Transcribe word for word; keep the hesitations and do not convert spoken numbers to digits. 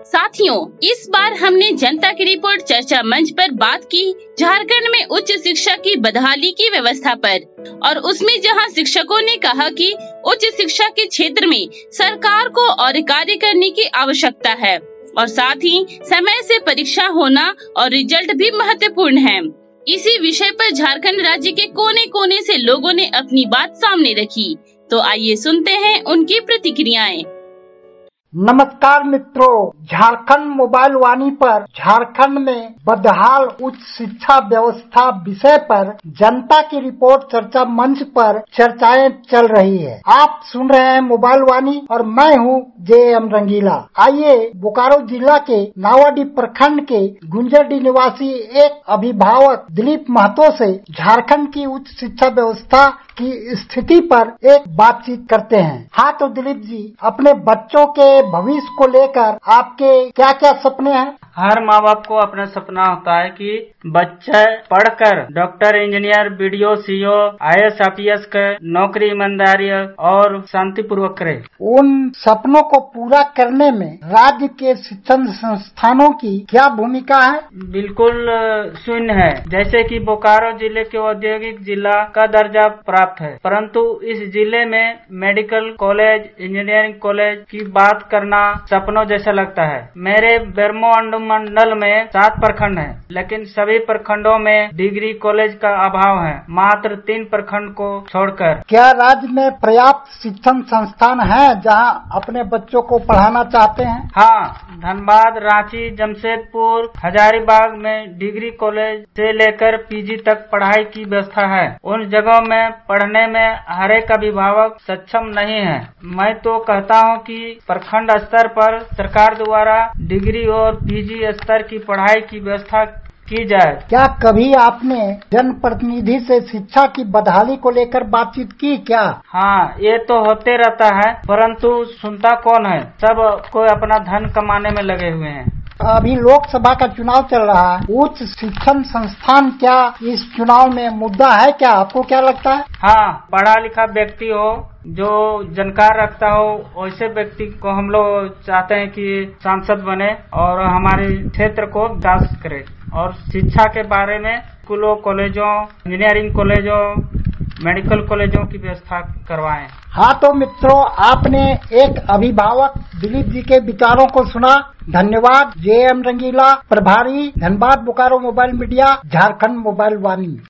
साथियों, इस बार हमने जनता की रिपोर्ट चर्चा मंच पर बात की झारखंड में उच्च शिक्षा की बदहाली की व्यवस्था पर, और उसमें जहां शिक्षकों ने कहा कि उच्च शिक्षा के क्षेत्र में सरकार को और कार्य करने की आवश्यकता है और साथ ही समय से परीक्षा होना और रिजल्ट भी महत्वपूर्ण है। इसी विषय पर झारखंड राज्य के कोने कोने से लोगों ने अपनी बात सामने रखी, तो आइए सुनते हैं उनकी प्रतिक्रियाएं। नमस्कार मित्रों, झारखंड मोबाइल वाणी पर झारखंड में बदहाल उच्च शिक्षा व्यवस्था विषय पर जनता की रिपोर्ट चर्चा मंच पर चर्चाएं चल रही है। आप सुन रहे हैं मोबाइल वाणी और मैं हूं जे एम रंगीला। आइए बोकारो जिला के नावाडीह प्रखंड के गुंजरडीह निवासी एक अभिभावक दिलीप महतो से झारखंड की उच्च शिक्षा व्यवस्था की स्थिति पर एक बातचीत करते हैं। हाँ तो दिलीप जी, अपने बच्चों के भविष्य को लेकर आपके क्या क्या सपने हैं? हर माँ बाप को अपना सपना होता है कि बच्चे पढ़कर doctor, engineer, BDO, CO, IAS, IPS के नौकरी ईमानदारी और शांति पूर्वक करे। उन सपनों को पूरा करने में राज्य के शिक्षण संस्थानों की क्या भूमिका है? बिल्कुल शून्य है। जैसे कि बोकारो जिले के औद्योगिक जिला का दर्जा प्राप्त है, परंतु इस जिले में मेडिकल कॉलेज, इंजीनियरिंग कॉलेज की बात करना सपनों जैसा लगता है। मेरे बेरमो मंडल में सात प्रखंड हैं, लेकिन सभी प्रखंडों में डिग्री कॉलेज का अभाव है, मात्र तीन प्रखंड को छोड़कर। क्या राज्य में पर्याप्त शिक्षण संस्थान है जहां अपने बच्चों को पढ़ाना चाहते हैं? हाँ, धनबाद, रांची, जमशेदपुर, हजारीबाग में डिग्री कॉलेज से लेकर पीजी तक पढ़ाई की व्यवस्था है। उन जगहों में पढ़ने में हर एक अभिभावक सक्षम नहीं है। मैं तो कहता हूँ कि प्रखंड स्तर पर सरकार द्वारा डिग्री और पीजी स्तर की पढ़ाई की व्यवस्था की जाए। क्या कभी आपने जनप्रतिनिधि से शिक्षा की बदहाली को लेकर बातचीत की क्या? हाँ, ये तो होते रहता है, परंतु सुनता कौन है? सब कोई अपना धन कमाने में लगे हुए हैं। अभी लोकसभा का चुनाव चल रहा है, उच्च शिक्षण संस्थान क्या इस चुनाव में मुद्दा है क्या? आपको क्या लगता है? हाँ, पढ़ा लिखा व्यक्ति हो, जो जानकार रखता हो, वैसे व्यक्ति को हम लोग चाहते हैं कि सांसद बने और हमारे क्षेत्र को विकास करे और शिक्षा के बारे में स्कूलों, कॉलेजों, इंजीनियरिंग कॉलेजों, मेडिकल कॉलेजों की व्यवस्था करवाएं। हाँ तो मित्रों, आपने एक अभिभावक दिलीप जी के विचारों को सुना। धन्यवाद। जे एम रंगीला, प्रभारी, Dhanbad, Bokaro mobile media, Jharkhand mobile वाणी।